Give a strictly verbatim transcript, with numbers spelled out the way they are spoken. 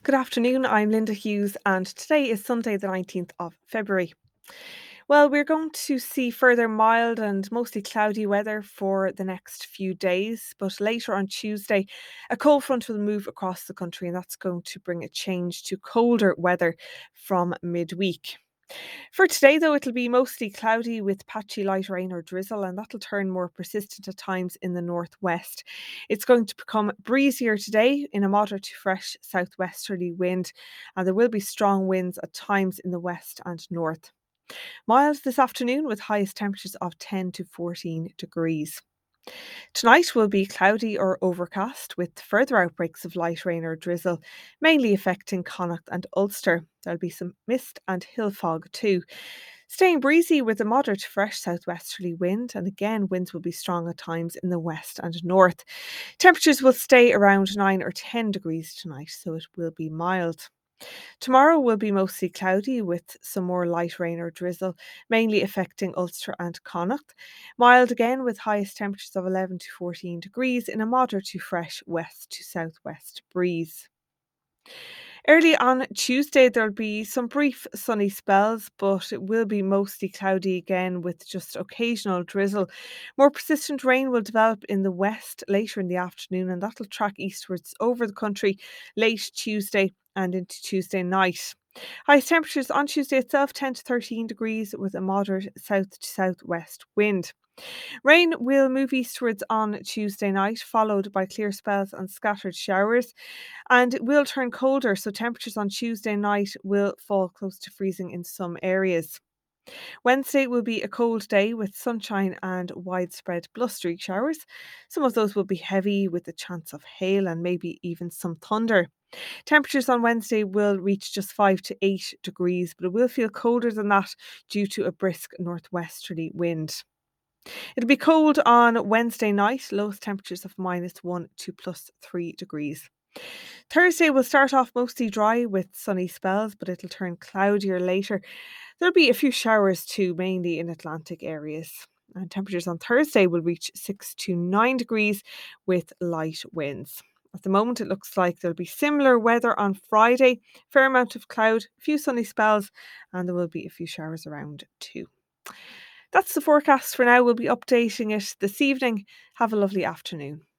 Good afternoon, I'm Linda Hughes, and today is Sunday, the nineteenth of February. Well, we're going to see further mild and mostly cloudy weather for the next few days, but later on Tuesday, a cold front will move across the country, and that's going to bring a change to colder weather from midweek. For today, though, it'll be mostly cloudy with patchy light rain or drizzle, and that'll turn more persistent at times in the northwest. It's going to become breezier today in a moderate to fresh southwesterly wind, and there will be strong winds at times in the west and north. Mild this afternoon with highest temperatures of ten to fourteen degrees. Tonight will be cloudy or overcast with further outbreaks of light rain or drizzle, mainly affecting Connacht and Ulster. There'll be some mist and hill fog too. Staying breezy with a moderate to fresh southwesterly wind, and again, winds will be strong at times in the west and north. Temperatures will stay around nine or ten degrees tonight, so it will be mild. Tomorrow will be mostly cloudy with some more light rain or drizzle, mainly affecting Ulster and Connacht. Mild again with highest temperatures of eleven to fourteen degrees in a moderate to fresh west to southwest breeze. Early on Tuesday, there'll be some brief sunny spells, but it will be mostly cloudy again with just occasional drizzle. More persistent rain will develop in the west later in the afternoon, and that'll track eastwards over the country late Tuesday and into Tuesday night. Highest temperatures on Tuesday itself ten to thirteen degrees with a moderate south to southwest wind. Rain will move eastwards on Tuesday night, followed by clear spells and scattered showers, and it will turn colder, so temperatures on Tuesday night will fall close to freezing in some areas. Wednesday will be a cold day with sunshine and widespread blustery showers. Some of those will be heavy with a chance of hail and maybe even some thunder. Temperatures on Wednesday will reach just five to eight degrees, but it will feel colder than that due to a brisk northwesterly wind. It'll be cold on Wednesday night, lowest temperatures of minus one to plus three degrees. Thursday will start off mostly dry with sunny spells, but it'll turn cloudier later. There'll be a few showers too, mainly in Atlantic areas. And temperatures on Thursday will reach six to nine degrees with light winds. At the moment, it looks like there'll be similar weather on Friday. Fair amount of cloud, a few sunny spells, and there will be a few showers around too. That's the forecast for now. We'll be updating it this evening. Have a lovely afternoon.